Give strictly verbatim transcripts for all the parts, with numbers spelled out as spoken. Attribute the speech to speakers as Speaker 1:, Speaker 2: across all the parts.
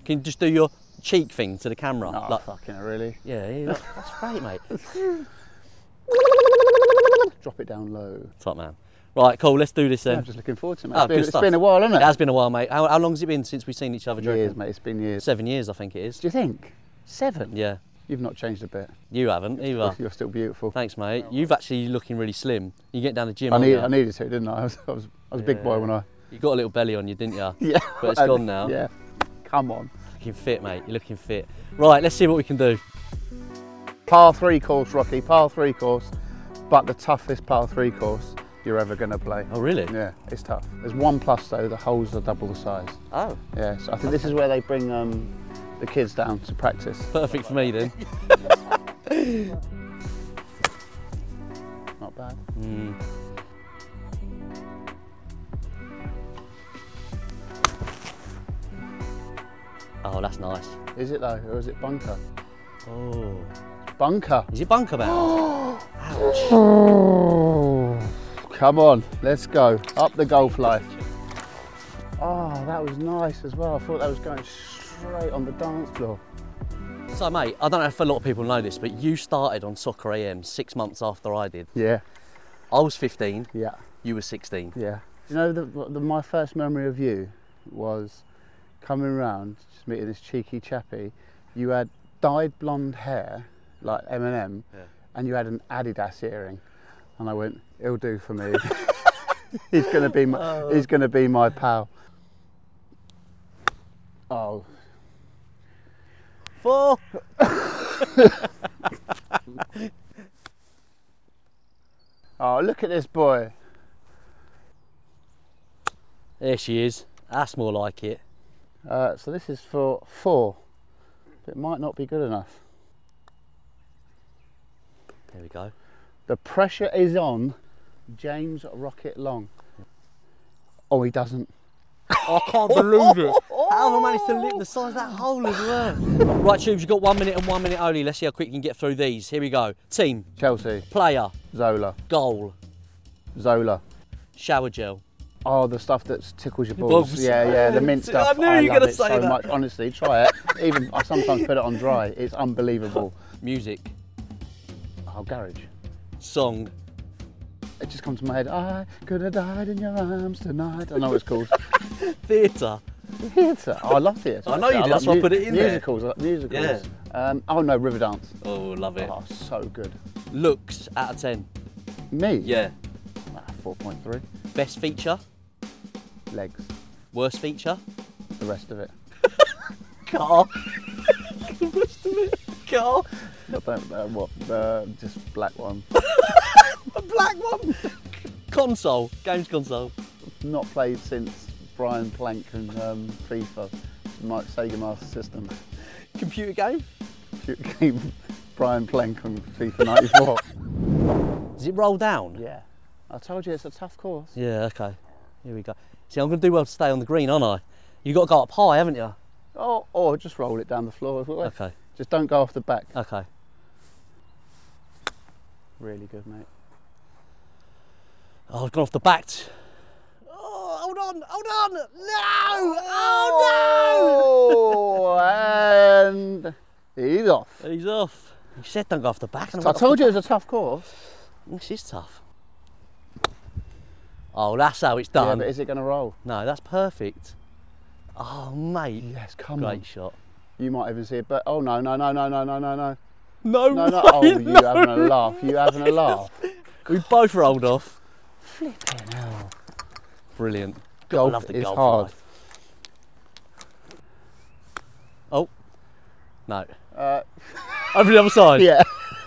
Speaker 1: Can you just do your cheek thing to the camera?
Speaker 2: Oh,
Speaker 1: like,
Speaker 2: fucking really?
Speaker 1: Yeah, yeah, that- that's great, mate.
Speaker 2: Drop it down low.
Speaker 1: Top man. Right, cool, let's do this then.
Speaker 2: Yeah, I'm just looking forward to it, mate.
Speaker 1: Oh,
Speaker 2: it's been,
Speaker 1: good
Speaker 2: it's
Speaker 1: stuff.
Speaker 2: been a while, hasn't it?
Speaker 1: It has been a while, mate. How, how long has it been since we've seen each other? do you
Speaker 2: Years,
Speaker 1: reckon?
Speaker 2: mate. It's been years.
Speaker 1: Seven years, I think it is.
Speaker 2: Do you think? Seven?
Speaker 1: Yeah.
Speaker 2: You've not changed a bit.
Speaker 1: You haven't either.
Speaker 2: You're still beautiful.
Speaker 1: Thanks, mate. You've actually looking really slim. You get down the gym.
Speaker 2: I,
Speaker 1: aren't
Speaker 2: need,
Speaker 1: you?
Speaker 2: I needed to, didn't I? I was, I was, I was a big boy when I.
Speaker 1: You got a little belly on you, didn't you?
Speaker 2: Yeah.
Speaker 1: But it's gone now.
Speaker 2: Yeah. Come on.
Speaker 1: Looking fit, mate. You're looking fit. Right, let's see what we can do.
Speaker 2: Par three course, Rocky. Par three course, but the toughest par three course you're ever going to play.
Speaker 1: Oh, really?
Speaker 2: Yeah, it's tough. There's one plus though. The holes are double the size.
Speaker 1: Oh.
Speaker 2: Yeah. So I think this is where they bring um, the kids down to practice.
Speaker 1: Perfect for me then.
Speaker 2: Not bad.
Speaker 1: Mm. Oh, that's nice.
Speaker 2: Is it though, or is it bunker?
Speaker 1: Oh.
Speaker 2: Bunker.
Speaker 1: Is it bunker bound? Ouch.
Speaker 2: Come on, let's go. Up the golf life. Oh, that was nice as well. I thought that was going straight on the dance floor.
Speaker 1: So, mate, I don't know if a lot of people know this, but you started on Soccer A M six months after I did.
Speaker 2: Yeah.
Speaker 1: I was fifteen.
Speaker 2: Yeah.
Speaker 1: You were sixteen.
Speaker 2: Yeah. You know, the, the, my first memory of you was coming round, just meeting this cheeky chappie. You had dyed blonde hair, like Eminem,
Speaker 1: Yeah.
Speaker 2: and you had an Adidas earring. And I went, he'll do for me. he's gonna be my,
Speaker 1: Oh.
Speaker 2: he's gonna be my pal. Oh.
Speaker 1: Four.
Speaker 2: Oh, look at this boy.
Speaker 1: There she is. That's more like it.
Speaker 2: Uh, so this is for four. It might not be good enough.
Speaker 1: There we go.
Speaker 2: The pressure is on James Rocket Long. Oh, he doesn't.
Speaker 1: I can't believe it. How have I managed to lift the size of that hole as well? Right, Tubes, you've got one minute and one minute only. Let's see how quick you can get through these. Here we go. Team,
Speaker 2: Chelsea,
Speaker 1: player,
Speaker 2: Zola,
Speaker 1: goal,
Speaker 2: Zola.
Speaker 1: shower gel.
Speaker 2: Oh, the stuff that tickles your balls.
Speaker 1: Balls.
Speaker 2: Yeah, yeah, the mint
Speaker 1: I
Speaker 2: stuff.
Speaker 1: knew you were
Speaker 2: love
Speaker 1: gonna
Speaker 2: it
Speaker 1: say
Speaker 2: so
Speaker 1: that.
Speaker 2: much. Honestly, try it. Even I sometimes put it on dry. It's unbelievable.
Speaker 1: Music,
Speaker 2: Oh, garage.
Speaker 1: song,
Speaker 2: It just comes to my head. I could have died in your arms tonight. I know what it's called.
Speaker 1: theatre.
Speaker 2: Theatre. Oh, I love theatre.
Speaker 1: I know you do, that's why I put it in there.
Speaker 2: musicals, there. Musicals. Musicals. Um, oh no, Riverdance.
Speaker 1: Oh, love it.
Speaker 2: Oh, so good.
Speaker 1: Looks out of ten.
Speaker 2: Me?
Speaker 1: Yeah.
Speaker 2: Ah, four point three.
Speaker 1: Best feature,
Speaker 2: Legs.
Speaker 1: worst feature,
Speaker 2: The rest of it.
Speaker 1: car. The rest of it, car.
Speaker 2: I don't know what. Uh, just black one.
Speaker 1: A black one. Console, games console.
Speaker 2: Not played since Brian Plank and um, FIFA. My Sega Master System.
Speaker 1: Computer game.
Speaker 2: Computer game. Brian Plank on FIFA ninety-four.
Speaker 1: Does it roll down?
Speaker 2: Yeah. I told you it's a tough course.
Speaker 1: Yeah, okay. Here we go. See, I'm going to do well to stay on the green, aren't I? You've got to go up high, haven't you?
Speaker 2: Oh, or just roll it down the floor.
Speaker 1: Okay,
Speaker 2: Just don't go off the back.
Speaker 1: okay.
Speaker 2: Really good, mate.
Speaker 1: Oh, I've gone off the back. Oh, hold on, hold on. No! Oh,
Speaker 2: Oh, and he's off.
Speaker 1: no! He's off. You said don't go off the back. and
Speaker 2: I told you it was a tough course.
Speaker 1: This is tough. Oh, that's how it's
Speaker 2: Yeah,
Speaker 1: done.
Speaker 2: but is it going to roll?
Speaker 1: No, that's perfect. Oh, mate.
Speaker 2: Yes, come
Speaker 1: Great
Speaker 2: on.
Speaker 1: shot.
Speaker 2: You might even see it, but oh no, no, no, no, no, no, no, no.
Speaker 1: No,
Speaker 2: No, no,
Speaker 1: way,
Speaker 2: oh, you
Speaker 1: no.
Speaker 2: having a laugh, you having a laugh.
Speaker 1: We both rolled off.
Speaker 2: Flipping hell.
Speaker 1: Brilliant.
Speaker 2: Golf
Speaker 1: I love the
Speaker 2: is
Speaker 1: golf
Speaker 2: hard.
Speaker 1: life. Oh, no.
Speaker 2: Uh,
Speaker 1: Over the other side.
Speaker 2: yeah.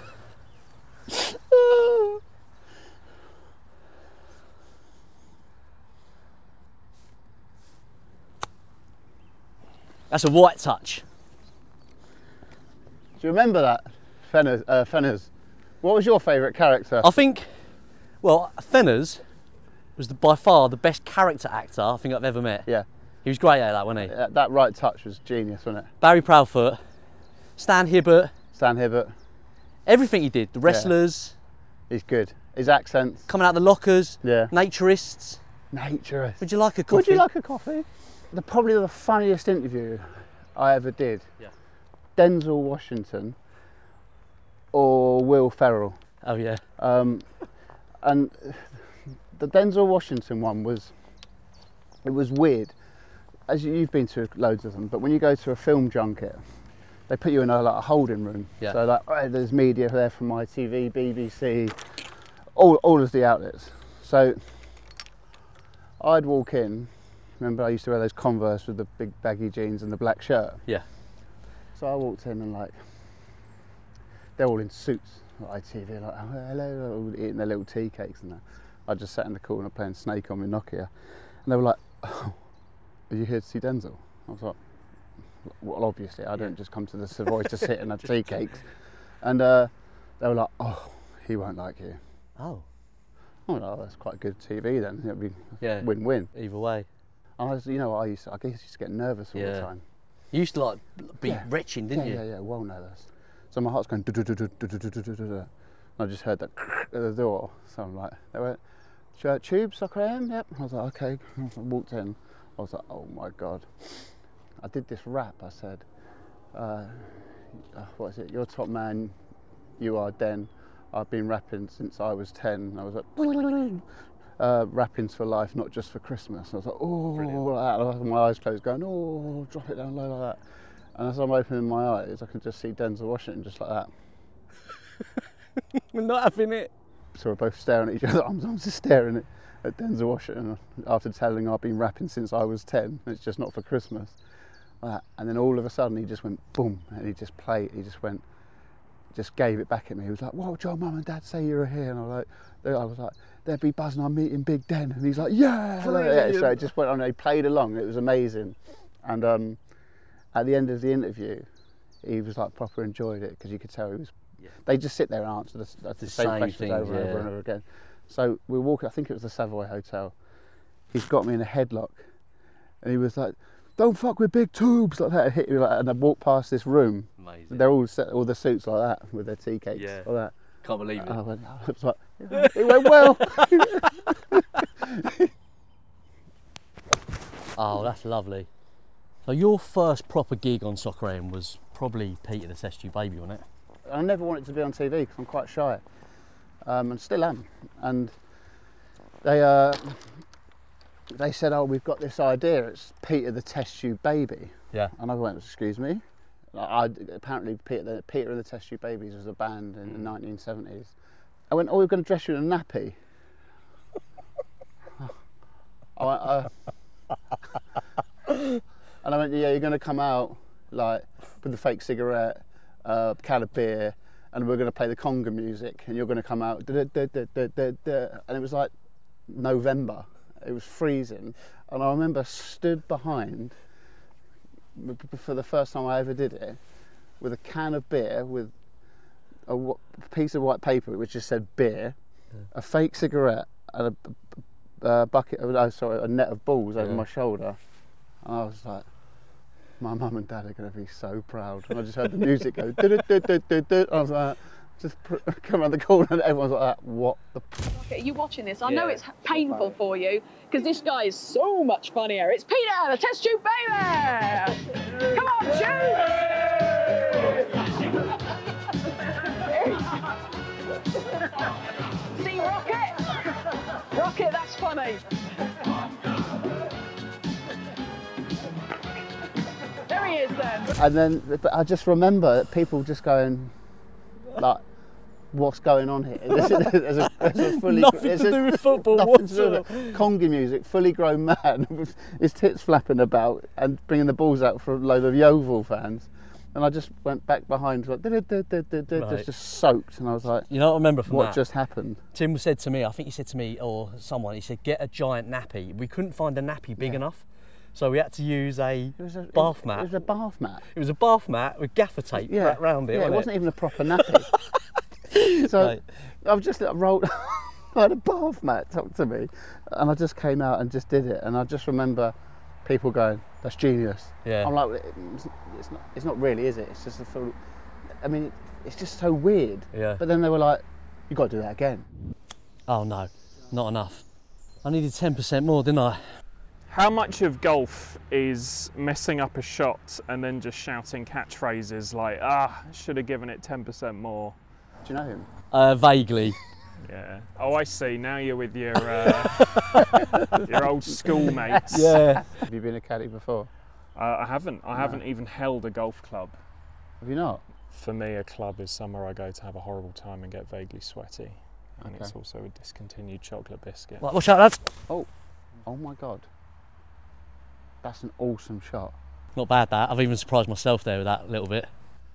Speaker 1: That's a white touch.
Speaker 2: Do you remember that? Fenners, uh, Fenners. What was your favourite character?
Speaker 1: I think, well, Fenners was the, by far the best character actor I think I've ever met.
Speaker 2: Yeah.
Speaker 1: He was great at that, wasn't he?
Speaker 2: That, that right touch was genius, wasn't it?
Speaker 1: Barry Proudfoot, Stan Hibbert,
Speaker 2: Stan Hibbert.
Speaker 1: everything he did. The wrestlers,
Speaker 2: He's good. His accents.
Speaker 1: coming out the lockers,
Speaker 2: Yeah.
Speaker 1: naturists.
Speaker 2: Naturist.
Speaker 1: Would you like a coffee?
Speaker 2: Would you like a coffee? The, probably the funniest interview I ever did.
Speaker 1: Yeah.
Speaker 2: Denzel Washington or Will Ferrell.
Speaker 1: Oh yeah.
Speaker 2: Um, and the Denzel Washington one was, it was weird. As you, you've been to loads of them, but when you go to a film junket, they put you in a, like, a holding room.
Speaker 1: Yeah.
Speaker 2: So like, oh, there's media there from I T V, B B C, all, all of the outlets. So I'd walk in, remember I used to wear those Converse with the big baggy jeans and the black shirt.
Speaker 1: Yeah.
Speaker 2: So I walked in and like, they're all in suits, like I T V, like, oh, hello, all eating their little tea cakes and that. I just sat in the corner playing Snake on my Nokia. And they were like, oh, are you here to see Denzel? I was like, well, obviously, I don't just come to the Savoy to sit and have tea cakes. And uh, they were like, oh, he won't like you.
Speaker 1: Oh.
Speaker 2: Oh, no, that's quite good T V then. It'd be
Speaker 1: Yeah.
Speaker 2: win-win.
Speaker 1: Either way.
Speaker 2: And I was, you know what, I used to, I guess I used to get nervous all
Speaker 1: Yeah.
Speaker 2: the time.
Speaker 1: You used to like be
Speaker 2: Yeah.
Speaker 1: retching, didn't
Speaker 2: yeah,
Speaker 1: you?
Speaker 2: Yeah, yeah, well nervous. So my heart's going do do do do do do do do do. And I just heard that at the door. So I'm like, they went, tube, soccer am? Yep. I was like, okay. I walked in. I was like, oh my God. I did this rap. I said, uh, what is it? You're top man, you are Den. I've been rapping since I was ten. I was like, uh, rapping's for life, not just for Christmas. I was like, oh, like that. With my eyes closed, going, oh, drop it down low like that. And as I'm opening my eyes, I can just see Denzel Washington just like that.
Speaker 1: We're not having it.
Speaker 2: So we're both staring at each other. I'm, I'm just staring at, at Denzel Washington after telling him I've been rapping since I was ten. It's just not for Christmas. Like that. And then all of a sudden he just went boom, and he just played. He just went, just gave it back at me. He was like, "What would your mum and dad say you were here?" And I was like, I was like, "They'd be buzzing. I'm meeting Big Den." And he's like, "Yeah." Like, yeah. So it just went on. He played along. It was amazing. And um, at the end of the interview, he was like proper enjoyed it because you could tell he was. Yeah. They just sit there and answer the, the, the same, same questions things, over and yeah. over and over again. So we were walking. I think it was the Savoy Hotel. He's got me in a headlock, and he was like, "Don't fuck with big tubes," like that. Hit me like, and I walked past this room.
Speaker 1: Amazing.
Speaker 2: They're all set, all the suits like that with their tea cakes.
Speaker 1: Yeah.
Speaker 2: Like that.
Speaker 1: Can't believe it.
Speaker 2: I went, I was like, it went well.
Speaker 1: Oh, that's lovely. So your first proper gig on Soccer A M was probably Peter the Test Tube Baby, wasn't it?
Speaker 2: I never wanted to be on T V because I'm quite shy, um, and still am. And they uh, they said, "Oh, we've got this idea. It's Peter the Test Tube Baby."
Speaker 1: Yeah.
Speaker 2: And I went, "Excuse me." I, apparently, Peter the, Peter and the Test Tube Babies was a band in mm. the nineteen seventies. I went, "Oh, we're going to dress you in a nappy." I went, uh, and I went, "Yeah, you're going to come out like with a fake cigarette, a uh, can of beer, and we're going to play the conga music, and you're going to come out." Da, da, da, da, da, da. And it was like November. It was freezing, and I remember stood behind. For the first time I ever did it, with a can of beer, with a w- piece of white paper which just said beer, yeah. a fake cigarette, and a, a bucket of, oh sorry, a net of balls over yeah. my shoulder. And I was like, my mum and dad are going to be so proud. And I just heard the music go, do, do, do, do, do, do. I was like, just pr- come around the corner and everyone's like that. What the?
Speaker 3: Are you watching this? I
Speaker 1: yeah.
Speaker 3: know it's painful for you because this guy is so much funnier. It's Peter, the Test Tube Baby. Come on, Tube. See Rocket? Rocket, that's funny. There he is then.
Speaker 2: And then, but I just remember people just going, like, what's going on here? There's a, there's a, there's a fully
Speaker 1: nothing to
Speaker 2: a,
Speaker 1: do with football
Speaker 2: whatsoever. Conga music, fully grown man with his tits flapping about and bringing the balls out for a load of Yeovil fans. And I just went back behind, like, right. just, just soaked, and I was like,
Speaker 1: you know what I remember from
Speaker 2: what
Speaker 1: that?
Speaker 2: just happened?
Speaker 1: Tim said to me, I think he said to me or someone, he said, get a giant nappy. We couldn't find a nappy big yeah. enough. So we had to use a, a
Speaker 2: it
Speaker 1: bath
Speaker 2: was,
Speaker 1: mat.
Speaker 2: It was a bath mat.
Speaker 1: It was a bath mat with gaffer tape
Speaker 2: yeah.
Speaker 1: wrapped around it.
Speaker 2: Yeah,
Speaker 1: wasn't
Speaker 2: it wasn't
Speaker 1: it?
Speaker 2: even a proper nappy. So right. I've just like, rolled, I had a bath mat tucked to me, and I just came out and just did it. And I just remember people going, "That's genius."
Speaker 1: Yeah.
Speaker 2: I'm like, it's not, it's not really, is it? It's just a full. I mean, it's just so weird.
Speaker 1: Yeah.
Speaker 2: But then they were like, "You got to do that again."
Speaker 1: Oh no, not enough. I needed ten percent more, didn't I?
Speaker 4: How much of golf is messing up a shot and then just shouting catchphrases like, ah, should have given it ten percent more?
Speaker 2: Do you know him?
Speaker 1: Uh, vaguely.
Speaker 4: Yeah. Oh, I see. Now you're with your uh, your old schoolmates.
Speaker 1: Yeah.
Speaker 2: Have you been a caddy before?
Speaker 4: Uh, I haven't. I
Speaker 2: No.
Speaker 4: haven't even held a golf club.
Speaker 2: Have you not?
Speaker 4: For me, a club is somewhere I go to have a horrible time and get vaguely sweaty. And
Speaker 2: Okay.
Speaker 4: it's also a discontinued chocolate biscuit.
Speaker 1: Right, watch out, lads.
Speaker 2: Oh my God. That's an awesome shot.
Speaker 1: Not bad, that. I've even surprised myself there with that a little bit.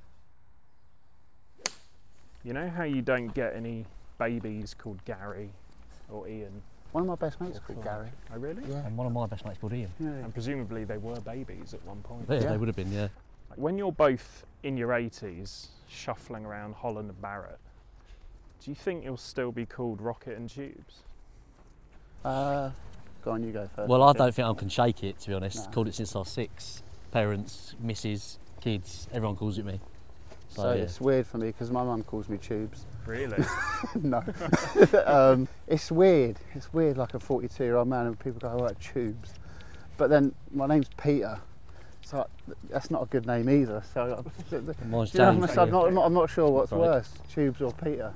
Speaker 4: You know how you don't get any babies called Gary or Ian?
Speaker 2: One of my best mates is called Gary.
Speaker 4: Oh, really?
Speaker 2: Yeah.
Speaker 1: And one of my best mates called Ian.
Speaker 2: Yeah.
Speaker 4: And presumably they were babies at one point.
Speaker 1: Yeah,
Speaker 2: Yeah.
Speaker 1: they would have been, yeah.
Speaker 4: Like when you're both in your eighties, shuffling around Holland and Barrett, do you think you'll still be called Rocket and Tubes?
Speaker 2: Uh, go on, you go first.
Speaker 1: Well, I don't think I can shake it, to be honest.
Speaker 2: No.
Speaker 1: Called it since I was six. Parents, missus, kids, everyone calls it me. So,
Speaker 2: So
Speaker 1: yeah.
Speaker 2: it's weird for me because my mum calls me Tubes.
Speaker 4: Really?
Speaker 2: No. um, it's weird. It's weird, like a forty-two year old man, and people go, oh, like Tubes. But then my name's Peter, so that's not a good name either. So,
Speaker 1: Mine's
Speaker 2: you know,
Speaker 1: James,
Speaker 2: I'm, not, I'm, not, I'm not sure what's
Speaker 1: Right.
Speaker 2: worse, Tubes or Peter.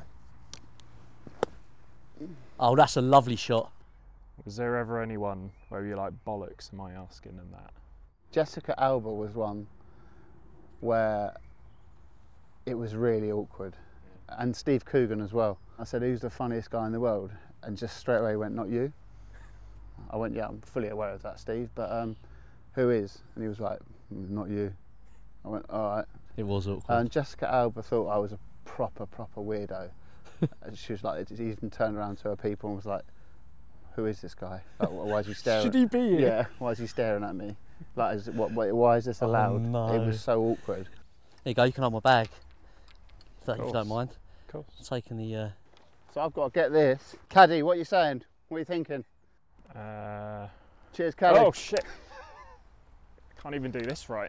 Speaker 1: Oh, that's a lovely shot.
Speaker 4: Was there ever anyone where you're like, bollocks, am I asking them that?
Speaker 2: Jessica Alba was one where it was really awkward. And Steve Coogan as well. I said, who's the funniest guy in the world? And just straight away went, not you. I went, yeah, I'm fully aware of that, Steve, but um, who is? And he was like, "Mm, not you. I went, all right.
Speaker 1: It was awkward.
Speaker 2: And Jessica Alba thought I was a proper, proper weirdo. And she was like, he even turned around to her people and was like, who is this guy? Like, why is he staring?
Speaker 1: Should he be here?
Speaker 2: Yeah, why is he staring at me? Like, is, what, why why is this
Speaker 1: Oh,
Speaker 2: allowed?
Speaker 1: no.
Speaker 2: It was so awkward.
Speaker 1: There you go, you can have my bag. If, that, if you
Speaker 4: Course.
Speaker 1: don't mind.
Speaker 4: Of course.
Speaker 1: Taking the... Uh...
Speaker 2: So I've got to get this. Caddy, what are you saying? What are you thinking?
Speaker 4: Uh,
Speaker 2: Cheers, Caddy.
Speaker 4: oh, shit. Can't even do this right.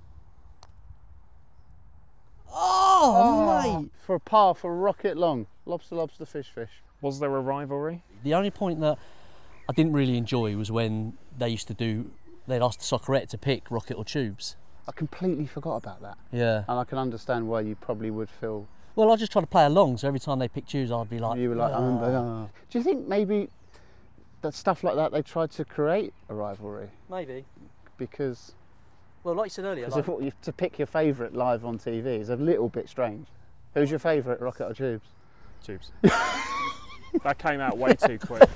Speaker 1: Oh, mate!
Speaker 2: For a par for rocket long. Lobster, lobster, fish, fish.
Speaker 4: Was there a rivalry?
Speaker 1: The only point that I didn't really enjoy was when they used to do... They'd ask the soccerette to pick rocket or tubes.
Speaker 2: I completely forgot about that.
Speaker 1: Yeah.
Speaker 2: And I can understand why you probably would feel,
Speaker 1: Well, I just try to play along, so every time they pick tubes, I'd be like...
Speaker 2: you were like,
Speaker 1: "Ah."
Speaker 2: I remember. Oh. Do you think maybe that stuff like that, they tried to create a rivalry?
Speaker 1: Maybe.
Speaker 2: Because
Speaker 1: Well, like you said earlier,
Speaker 2: 'cause
Speaker 1: like,
Speaker 2: if you, to pick your favourite live on T V is a little bit strange. Who's your favourite, rocket or tubes?
Speaker 4: Tubes. That came out way too quick.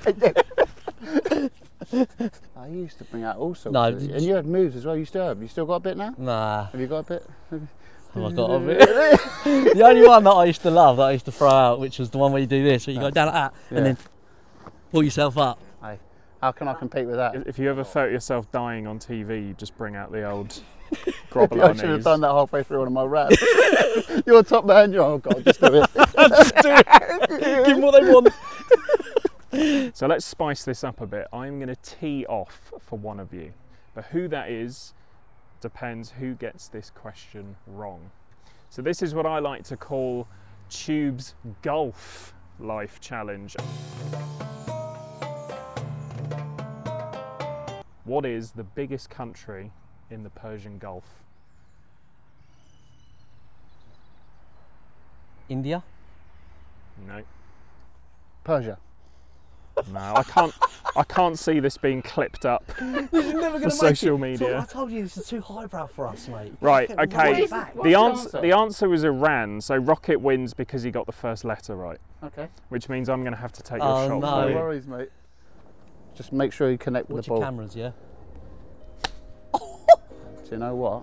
Speaker 2: I used to bring out all sorts
Speaker 1: No,
Speaker 2: of,
Speaker 1: did
Speaker 2: and
Speaker 1: you-
Speaker 2: you had moves as well. You still have. You still got a bit now?
Speaker 1: nah,
Speaker 2: Have you got a bit?
Speaker 1: have I got of it? The only one that I used to love, that I used to throw out, which was the one where you do this, where you go down like that,
Speaker 2: Yeah.
Speaker 1: and then pull yourself up.
Speaker 2: Hey, how can I compete with that?
Speaker 4: If you ever felt yourself dying on T V, you just bring out the old grovel
Speaker 2: I
Speaker 4: on
Speaker 2: should have
Speaker 4: knees.
Speaker 2: done that halfway through one of my raps. You're top man. You're, oh God, just do it.
Speaker 1: Give them what they want.
Speaker 4: So let's spice this up a bit. I'm going to tee off for one of you. But who that is depends who gets this question wrong. So this is what I like to call Tube's Golf Life Challenge. What is the biggest country in the Persian Gulf?
Speaker 1: India?
Speaker 4: No.
Speaker 2: Persia.
Speaker 4: No, I can't. I can't see this being clipped up for social media.
Speaker 1: I told you this is too highbrow for us, mate.
Speaker 4: Right.
Speaker 1: Get
Speaker 4: Okay.
Speaker 1: right back.
Speaker 4: The
Speaker 2: the
Speaker 4: answer.
Speaker 2: answer?
Speaker 4: The answer was Iran. So Rocket wins because he got the first letter right,
Speaker 2: Okay.
Speaker 4: which means I'm going to have to take your
Speaker 1: Oh,
Speaker 4: shot.
Speaker 1: no.
Speaker 4: for
Speaker 2: No
Speaker 4: you.
Speaker 2: worries, mate. Just make sure you connect with
Speaker 1: Watch
Speaker 2: the
Speaker 1: your
Speaker 2: ball.
Speaker 1: cameras, yeah?
Speaker 2: Do you know what?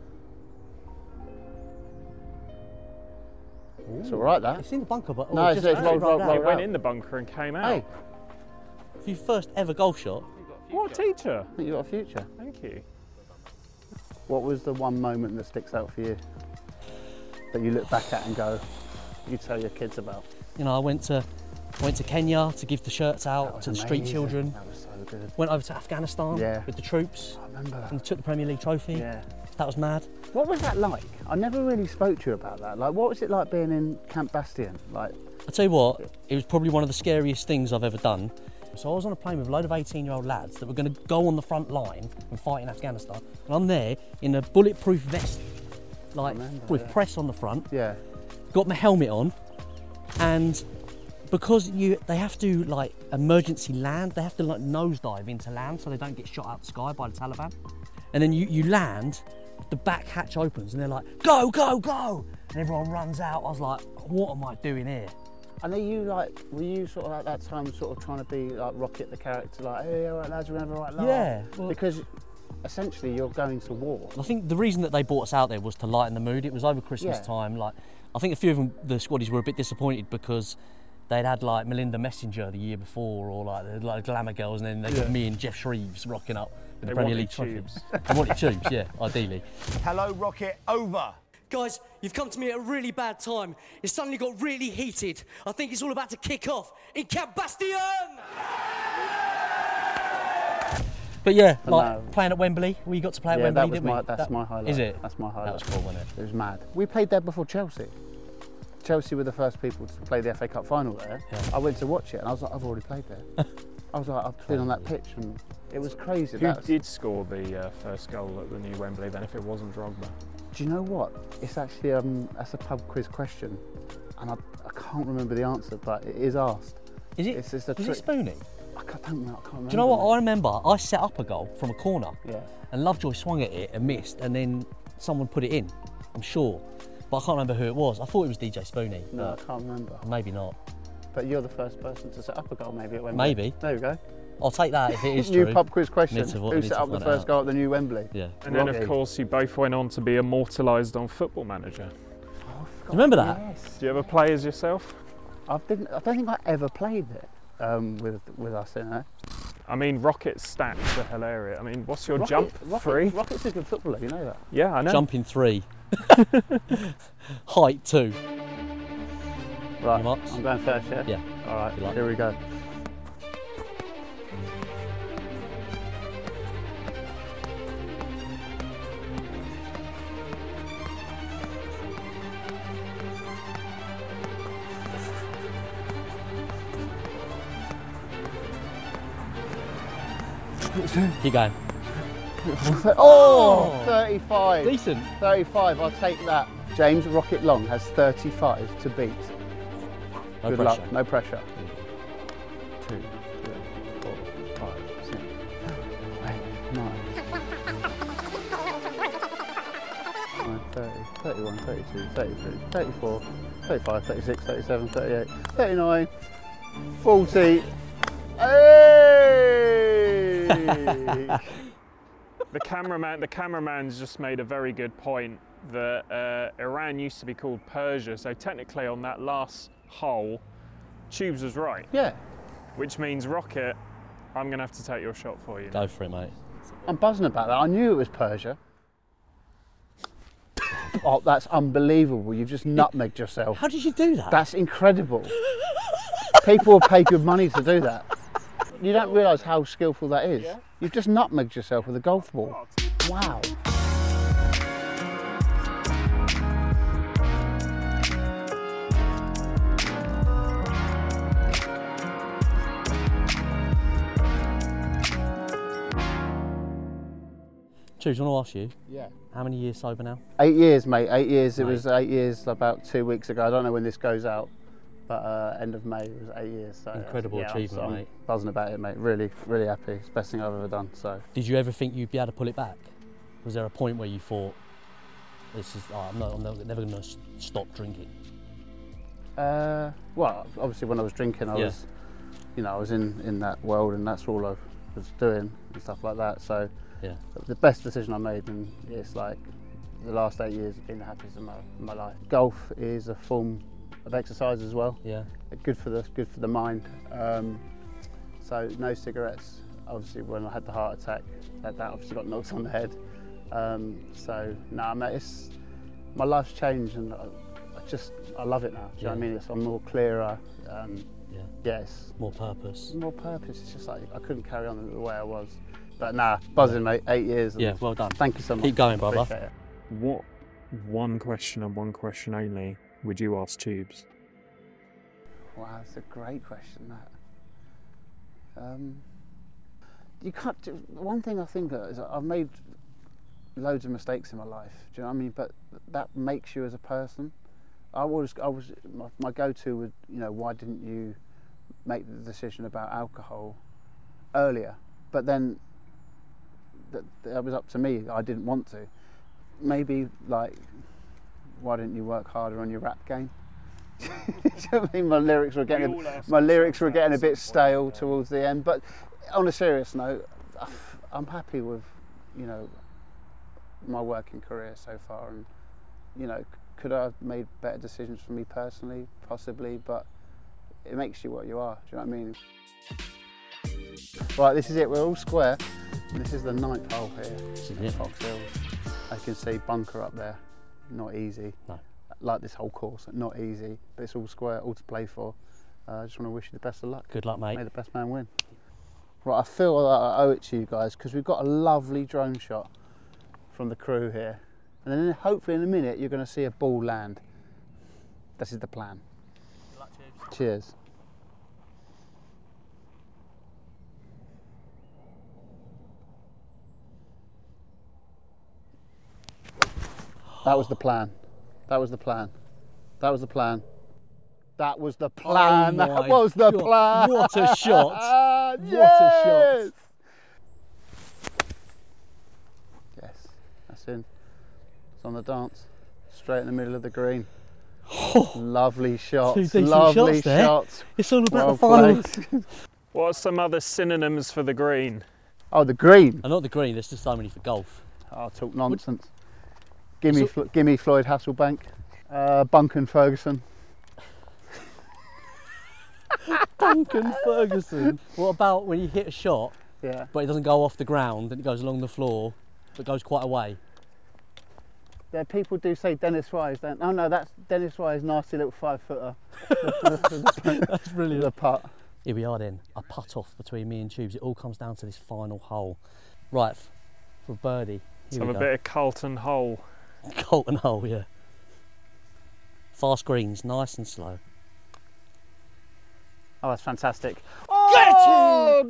Speaker 2: It's all right, that.
Speaker 1: It's in the bunker, but...
Speaker 2: No,
Speaker 1: oh,
Speaker 2: it's-
Speaker 1: just
Speaker 2: it's rolled- rolled-
Speaker 1: out.
Speaker 4: It
Speaker 2: rolled
Speaker 4: went
Speaker 2: out.
Speaker 4: in the bunker and came out.
Speaker 2: Hey,
Speaker 1: For your first ever golf shot,
Speaker 4: What a teacher!
Speaker 2: I think you got a future.
Speaker 4: Thank you.
Speaker 2: What was the one moment that sticks out for you that you look back at and go, you tell your kids about?
Speaker 1: you know, I went to I went to Kenya to give the shirts
Speaker 2: That
Speaker 1: out
Speaker 2: was
Speaker 1: to the street
Speaker 2: amazing.
Speaker 1: children.
Speaker 2: That was so good.
Speaker 1: Went over to Afghanistan
Speaker 2: Yeah.
Speaker 1: with the troops
Speaker 2: I remember
Speaker 1: and
Speaker 2: that.
Speaker 1: took the Premier League trophy.
Speaker 2: Yeah.
Speaker 1: That was mad.
Speaker 2: What was that like? I never really spoke to you about that. Like, what was it like being in Camp Bastion? Like,
Speaker 1: I tell you what, it was probably one of the scariest things I've ever done, So I was on a plane with a load of eighteen year old lads that were going to go on the front line and fight in Afghanistan. And I'm there in a bulletproof vest, like
Speaker 2: remember,
Speaker 1: with
Speaker 2: yeah.
Speaker 1: press on the front.
Speaker 2: Yeah.
Speaker 1: Got my helmet on, and because you, they have to like emergency land, they have to like nosedive into land so they don't get shot out the sky by the Taliban. And then you, you land, the back hatch opens and they're like, go, go, go! And everyone runs out. I was like, what am I doing here?
Speaker 2: And are you like, were you sort of at that time sort of trying to be like Rocket the character, like, hey, all right lads, we're gonna have a right laugh?
Speaker 1: Yeah. Well,
Speaker 2: because essentially you're going to war.
Speaker 1: I think the reason that they brought us out there was to lighten the mood. It was over Christmas
Speaker 2: Yeah.
Speaker 1: time. Like, I think a few of them, the squaddies, were a bit disappointed because they'd had like Melinda Messenger the year before, or like the like Glamour Girls, and then they got
Speaker 2: Yeah.
Speaker 1: me and Jeff Shreves rocking up with
Speaker 4: They
Speaker 1: the Premier
Speaker 4: wanted
Speaker 1: League trophy.
Speaker 4: tubes.
Speaker 1: They wanted tubes, yeah, ideally.
Speaker 5: Hello, Rocket, over.
Speaker 6: Guys, you've come to me at a really bad time. It suddenly got really heated. I think it's all about to kick off in Camp Bastion!
Speaker 1: But yeah,
Speaker 2: And
Speaker 1: like
Speaker 2: that-
Speaker 1: playing at Wembley, we got to play at
Speaker 2: Yeah,
Speaker 1: Wembley,
Speaker 2: that was
Speaker 1: didn't
Speaker 2: my,
Speaker 1: we?
Speaker 2: that's
Speaker 1: That-
Speaker 2: my highlight.
Speaker 1: Is it?
Speaker 2: That's my highlight.
Speaker 1: That was cool, wasn't it?
Speaker 2: It was mad. We played there before Chelsea. Chelsea were the first people to play the F A Cup final there.
Speaker 1: Yeah.
Speaker 2: I went to watch it and I was like, I've already played there. I was like, I've been on that pitch and it was crazy.
Speaker 4: Who
Speaker 2: That's-
Speaker 4: did score the uh, first goal at the new Wembley then, if it wasn't Drogba?
Speaker 2: Do you know what? It's actually um, that's a pub quiz question, and I, I can't remember the answer, but it is asked.
Speaker 1: Is it?
Speaker 2: It's, it's a
Speaker 1: was
Speaker 2: trick.
Speaker 1: it Spoonie?
Speaker 2: I can't, don't know. I can't remember.
Speaker 1: Do you know what? I remember I set up a goal from a corner,
Speaker 2: Yeah.
Speaker 1: and Lovejoy swung at it and missed, and then someone put it in. I'm sure, but I can't remember who it was. I thought it was D J Spoonie.
Speaker 2: No, I
Speaker 1: but
Speaker 2: can't remember.
Speaker 1: maybe not.
Speaker 2: But you're the first person to set up a goal, maybe at Wembley.
Speaker 1: Maybe.
Speaker 2: There we go.
Speaker 1: I'll take that if it is
Speaker 2: New
Speaker 1: true.
Speaker 2: pub quiz question.
Speaker 1: Need to-
Speaker 2: Who
Speaker 1: need
Speaker 2: set
Speaker 1: to
Speaker 2: up the
Speaker 1: find it
Speaker 2: first
Speaker 1: out.
Speaker 2: goal at the new Wembley?
Speaker 1: Yeah.
Speaker 4: And then,
Speaker 2: Rocky.
Speaker 4: of course, you both went on to be immortalised on Football Manager.
Speaker 1: Do you remember that?
Speaker 2: Yes.
Speaker 4: Do you ever play as yourself?
Speaker 2: I didn't. I don't think I ever played it um, with with us in it.
Speaker 4: I mean, Rocket's stats are hilarious. I mean, what's your
Speaker 2: Rocket,
Speaker 4: jump?
Speaker 2: Rocket,
Speaker 4: Three?
Speaker 2: Rocket's a good footballer. You know that.
Speaker 4: Yeah, I know.
Speaker 1: Jumping three. Height two.
Speaker 2: Right.
Speaker 1: You marks?
Speaker 2: I'm going first. Yeah.
Speaker 1: Yeah.
Speaker 2: All right.
Speaker 1: You like
Speaker 2: Here we go.
Speaker 1: Keep going.
Speaker 2: Oh, thirty-five.
Speaker 1: Decent.
Speaker 2: thirty-five, I'll take that. James Rocket Long has thirty-five to beat.
Speaker 1: No
Speaker 2: Good
Speaker 1: pressure.
Speaker 2: luck, no pressure. Two, three, four, five, six, eight, nine. nine, thirty, thirty-one, thirty-two, thirty-three, thirty-four, thirty-five, thirty-six, thirty-seven, thirty-eight, thirty-nine, forty. Hey!
Speaker 4: The cameraman, the cameraman's just made a very good point that uh, Iran used to be called Persia. So technically, on that last hole, Tubes was right,
Speaker 2: Yeah,
Speaker 4: which means Rocket, I'm going to have to take your shot for you.
Speaker 1: Go for it, mate.
Speaker 2: I'm buzzing about that. I knew it was Persia. Oh, that's unbelievable. You've just nutmegged yourself.
Speaker 1: How did you do that?
Speaker 2: That's incredible. People will pay good money to do that. You don't realise how skillful that is. You've just nutmegged yourself with a golf ball. Wow.
Speaker 1: Choose, I want to ask you,
Speaker 2: Yeah.
Speaker 1: how many years sober now?
Speaker 2: Eight years, mate. Eight years. It
Speaker 1: Mate.
Speaker 2: was eight years about two weeks ago. I don't know when this goes out, but uh, end of May it was eight years. So, uh,
Speaker 1: Incredible
Speaker 2: yeah, I'm-
Speaker 1: achievement,
Speaker 2: I'm
Speaker 1: mate.
Speaker 2: buzzing about it, mate. Really, really happy. It's the best thing I've ever done. So.
Speaker 1: Did you ever think you'd be able to pull it back? Was there a point where you thought, this is, oh, I'm, not, I'm never, never going to stop drinking?
Speaker 2: Uh, well, obviously when I was drinking, I
Speaker 1: Yeah.
Speaker 2: was, you know, I was in, in that world and that's all I was doing and stuff like that. So
Speaker 1: Yeah.
Speaker 2: the best decision I made, and it's like the last eight years have been the happiest of my, my life. Golf is a form of exercise as well.
Speaker 1: Yeah.
Speaker 2: Good for the good for the mind. Um, so no cigarettes. Obviously, when I had the heart attack, that, that obviously got knocked on the head. Um, so no, nah, mate, it's my life's changed, and I, I just I love it now. Do you know what I
Speaker 1: Yeah.
Speaker 2: mean? It's, I'm more clearer. Um,
Speaker 1: Yeah.
Speaker 2: yes,
Speaker 1: More purpose.
Speaker 2: more purpose. It's just like I couldn't carry on the way I was. But nah, buzzing, mate. Eight years. and
Speaker 1: Yeah, well done.
Speaker 2: Thank you so much.
Speaker 1: Keep going, brother.
Speaker 2: Appreciate it.
Speaker 4: What one question and one question only would you ask Tubes?
Speaker 2: Wow, that's a great question. That. Um, you can't. Do, one thing I think is I've made loads of mistakes in my life. Do you know what I mean? But that makes you as a person. I was, I was, my, my go-to would, you know, why didn't you make the decision about alcohol earlier? But then that, that was up to me. I didn't want to. Maybe like, why didn't you work harder on your rap game? Do you know what I mean? My lyrics were getting,
Speaker 4: We all ask
Speaker 2: my lyrics were
Speaker 4: ourselves
Speaker 2: getting a
Speaker 4: that
Speaker 2: bit
Speaker 4: at some
Speaker 2: stale
Speaker 4: point, yeah.
Speaker 2: towards the end. But on a serious note, I'm happy with, you know, my working career so far, and you know, could I have made better decisions for me personally? Possibly, but it makes you what you are. Do you know what I mean? Right, this is it. We're all square. This is the ninth hole here.
Speaker 1: This is it.
Speaker 2: Fox Hills. I can see bunker up there. Not easy.
Speaker 1: No.
Speaker 2: Like this whole course, not easy. But it's all square, all to play for. Uh, I just want to wish you the best of luck.
Speaker 1: Good luck, mate.
Speaker 2: May the best man win. Right, I feel that I owe it to you guys because we've got a lovely drone shot from the crew here. And then hopefully in a minute you're going to see a ball land. This is the plan.
Speaker 1: Good luck, Tubes.
Speaker 2: Cheers. That was the plan. That was the plan. That was the plan. That was the plan.
Speaker 1: Oh
Speaker 2: that
Speaker 1: my
Speaker 2: was the
Speaker 1: God.
Speaker 2: plan.
Speaker 1: What a shot.
Speaker 2: Ah,
Speaker 1: What a shot.
Speaker 2: yes. Yes, that's in. It's on the dance. Straight in the middle of the green. Lovely shots.
Speaker 1: Two decent
Speaker 2: Lovely
Speaker 1: shots there.
Speaker 2: shots.
Speaker 1: It's all about
Speaker 2: Well
Speaker 1: the final.
Speaker 2: played.
Speaker 4: What are some other synonyms for the green?
Speaker 2: Oh, the green.
Speaker 1: And not the green, there's just so many for golf.
Speaker 2: I'll talk nonsense. Gimme,
Speaker 1: So-
Speaker 2: Flo- gimme Floyd Hasselbank. Uh, Buncan Ferguson.
Speaker 1: Duncan Ferguson. What about when you hit a shot,
Speaker 2: Yeah.
Speaker 1: but it doesn't go off the ground and it goes along the floor, but goes quite a way?
Speaker 2: Yeah, people do say Dennis Wise, don't? Oh no, that's Dennis Wise, nasty little five footer.
Speaker 1: That's brilliant.
Speaker 2: The putt.
Speaker 1: Here we are then, a putt off between me and Tubes. It all comes down to this final hole. Right, f- for birdie. Here
Speaker 4: Let's
Speaker 1: we
Speaker 4: have a
Speaker 1: go.
Speaker 4: bit of Carlton Hole.
Speaker 1: Colton hole, yeah. Fast greens, nice and slow.
Speaker 2: Oh, that's fantastic.
Speaker 1: Oh!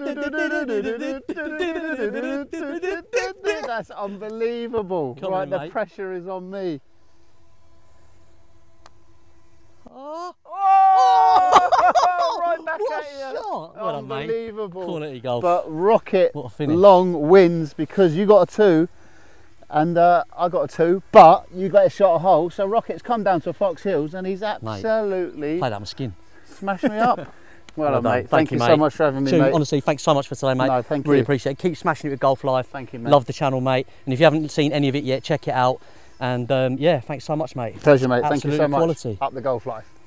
Speaker 2: That's unbelievable.
Speaker 1: Come
Speaker 2: right,
Speaker 1: on,
Speaker 2: the
Speaker 1: mate.
Speaker 2: pressure is on me.
Speaker 1: Oh,
Speaker 2: right back
Speaker 1: what
Speaker 2: at
Speaker 1: a
Speaker 2: you.
Speaker 1: shot. Well done, mate.
Speaker 2: Unbelievable.
Speaker 1: Quality golf.
Speaker 2: But Rocket
Speaker 1: What a finish.
Speaker 2: Long wins because you got a two and uh, I got a two, but you got a shot a hole. So Rocket's come down to Fox Hills and he's absolutely
Speaker 1: Played out my skin.
Speaker 2: smashed me up. Well,
Speaker 1: Well
Speaker 2: done,
Speaker 1: done.
Speaker 2: mate. Thank,
Speaker 1: Thank
Speaker 2: you
Speaker 1: you,
Speaker 2: so
Speaker 1: mate.
Speaker 2: much for having me,
Speaker 1: Stu,
Speaker 2: mate.
Speaker 1: honestly, thanks so much for today, mate.
Speaker 2: No, thank
Speaker 1: really
Speaker 2: you.
Speaker 1: appreciate it. Keep smashing it with Golf Life.
Speaker 2: Thank you, mate.
Speaker 1: Love the channel, mate. And if you haven't seen any of it yet, check it out. And um, yeah, thanks so much, mate.
Speaker 2: Pleasure, mate. Thank you
Speaker 1: Absolute
Speaker 2: so much.
Speaker 1: quality.
Speaker 2: Up the golf life.